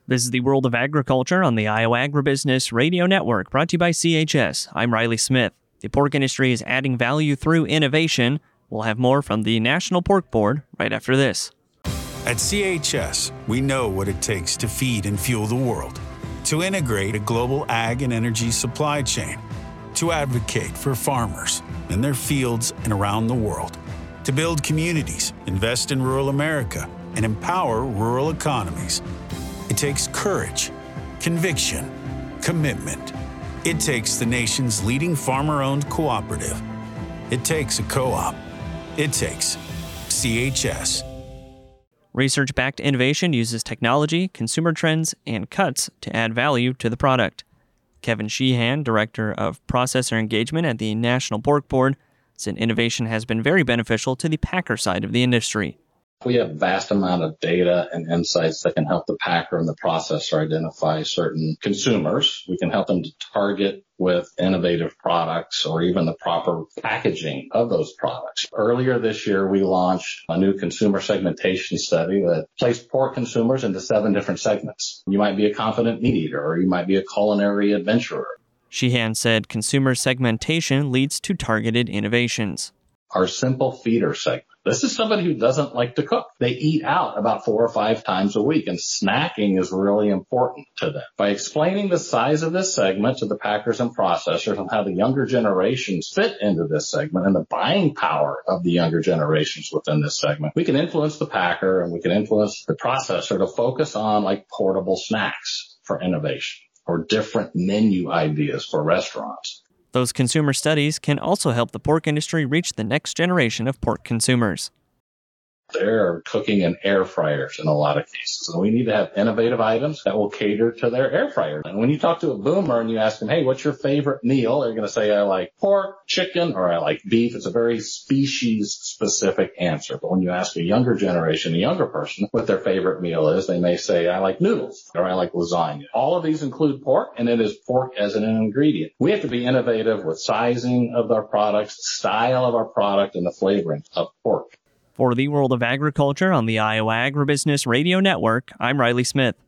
This is the World of Agriculture on the Iowa Agribusiness Radio Network, brought to you by CHS. I'm Riley Smith. The pork industry is adding value through innovation. We'll have more from the National Pork Board right after this. At CHS, we know what it takes to feed and fuel the world, to integrate a global ag and energy supply chain, to advocate for farmers in their fields and around the world, to build communities, invest in rural America, and empower rural economies. It takes courage, conviction, commitment. It takes the nation's leading farmer-owned cooperative. It takes a co-op. It takes CHS. Research-backed innovation uses technology, consumer trends, and cuts to add value to the product. Kevin Sheehan, Director of Processor Engagement at the National Pork Board, said innovation has been very beneficial to the packer side of the industry. We have a vast amount of data and insights that can help the packer and the processor identify certain consumers. We can help them to target with innovative products or even the proper packaging of those products. Earlier this year, we launched a new consumer segmentation study that placed pork consumers into 7 different segments. You might be a confident meat eater, or you might be a culinary adventurer. Sheehan said consumer segmentation leads to targeted innovations. Our simple feeder segment. This is somebody who doesn't like to cook. They eat out about 4 or 5 times a week, and snacking is really important to them. By explaining the size of this segment to the packers and processors and how the younger generations fit into this segment and the buying power of the younger generations within this segment, we can influence the packer and we can influence the processor to focus on like portable snacks for innovation or different menu ideas for restaurants. Those consumer studies can also help the pork industry reach the next generation of pork consumers. They're cooking in air fryers in a lot of cases. And we need to have innovative items that will cater to their air fryer. And when you talk to a boomer and you ask them, hey, what's your favorite meal? They're going to say, I like pork, chicken, or I like beef. It's a very species-specific answer. But when you ask a younger generation, a younger person, what their favorite meal is, they may say, I like noodles or I like lasagna. All of these include pork, and it is pork as an ingredient. We have to be innovative with sizing of our products, style of our product, and the flavoring of pork. For the World of Agriculture on the Iowa Agribusiness Radio Network, I'm Riley Smith.